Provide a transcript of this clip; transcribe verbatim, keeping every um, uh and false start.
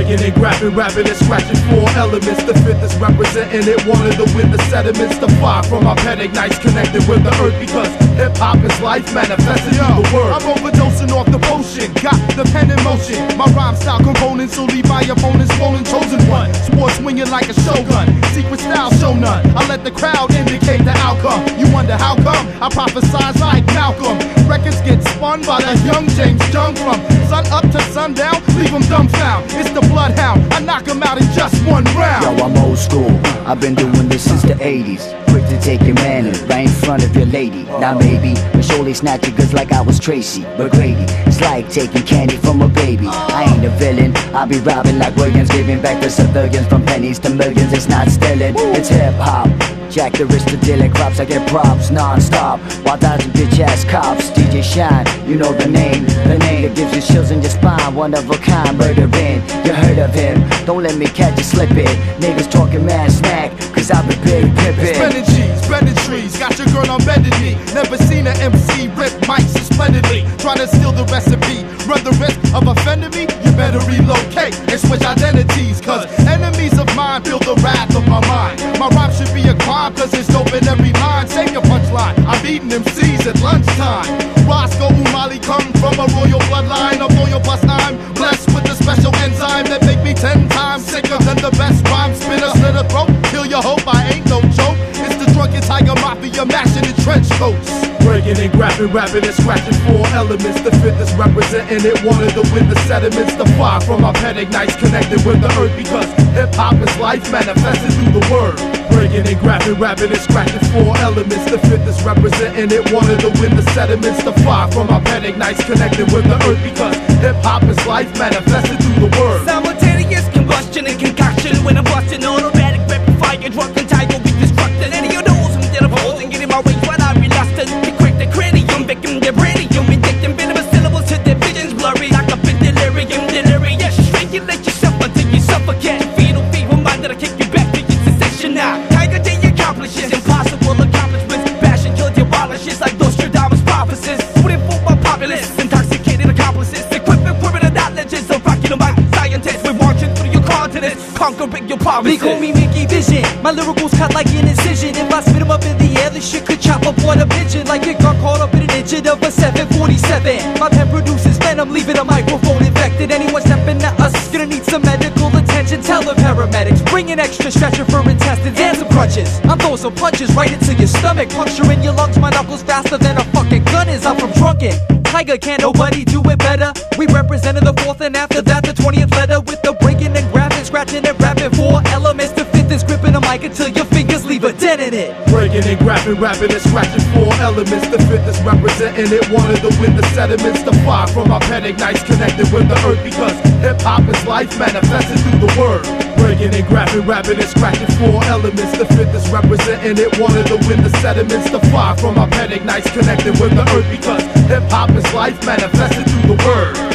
Breaking and grabbing, rapping and scratching four elements. The fifth is representing it, wanted to win the sediments. The five from my pen ignites, connected with the earth, because hip-hop is life manifested through the word. I'm overdosing off the potion, got the pen in motion. My rhyme style components will leave my opponents swollen, chosen one. Sports swinging like a shogun, secret style show none. I let the crowd indicate the outcome. You wonder how come I prophesize like Malcolm. Records get spun by the young James Young, from sun up to sundown, leave them dumbfound. It's the bloodhound, I knock him out in just one round. Yo, I'm old school, I've been doing this since the eighties. Quick to take your man right in front of your lady. Now maybe, but surely snatch your goods like I was Tracy. But Grady, it's like taking candy from a baby. I ain't a villain, I be robbing like Williams, giving back to civilians from pennies to millions. It's not stealing, it's hip-hop. Jack the wrist to dealing crops, I get props non-stop while dodging bitch-ass cops. D J Shine, you know the name, the name that gives you chills in your spine. One of a kind, murdering, you heard of him. Don't let me catch you slipping. Niggas talking mad snack, cause I've been big pimpin'. Spending G's, bending trees, got your girl on bended knee. Never seen an M C rip mics so splendidly. Trying to steal the recipe, run the risk of offending me. You better relocate and switch identities, cause enemies of mine feel the wrath of my mind. My rhyme should be a crime, cause it's dope in every line. Save your punchline, I'm eating M Cs at lunchtime. Roscoe Umali come from a royal bloodline of loyal, plus I'm blessed with a special enzyme that make me ten times sicker than the best rhyme spitter. Slit a throat, kill your hope, I ain't no joke. It's the drunken tiger mafia mashing in trench coats. Breaking and grabbing, rapping and scratching four elements. The fifth is representing it, wanted to win the sediments. The five from my pen ignites, connected with the earth, because hip-hop is life manifested through the word. Breaking and grabbing, rapping and scratching four elements. The fifth is representing it, wanted to win the sediments. The five from my pen ignites, connected with the earth, because hip-hop is life manifested through the word. Simultaneous combustion and concoction when I'm busting automatic rapid fire, drunk and tiger with destruction. Any of those who did opposing, getting my way when I'm reluctant to crack the cranium, victim their brainium, injecting venomous syllables to their visions blurry, like up in delirium, delirious. Strangulate yourself until you suffocate. Fetal fever mind that'll kick you back to your sensation now. Tiger Day accomplishes impossible accomplishments. Passion kills your abolishes like Nostradamus prophecies. Putting for my populace, intoxicated accomplices, equipped with permanent knowledges of rocking about scientists. We're marching through your continents, conquering your provinces. They call me Mickey Vision, my lyricals cut like an incision. If I spit them up in the air, this shit could chop up what a pigeon. Like it got caught up in an engine of a seven forty-seven. My pen produces venom, leaving a microphone infected. Anyone stepping at us gonna need some medical attention. Tell the paramedics, bring an extra stretcher for intestines and some crutches. I'm throwing some punches right into your stomach, puncturing your lungs. My knuckles faster than a fucking gun is. I'm from Drunken Tiger, can't nobody do it better. We represented the fourth, and after that the twentieth letter, with the breaking and grabbing, scratching and rapping four elements. The fifth is gripping a mic until your fingers leave a dent in it. Breaking and grabbing, rapping and scratching four elements. The fifth is representing it, wanted to win the sediments. The five from my pen ignites, connected with the earth, because hip-hop is life manifested through the word. Breaking and grabbing, rapping and scratching four elements. The fifth is representing it, wanted to win the sediments. The five from my pen ignites, connected with the earth, because hip-hop is life manifested through the word.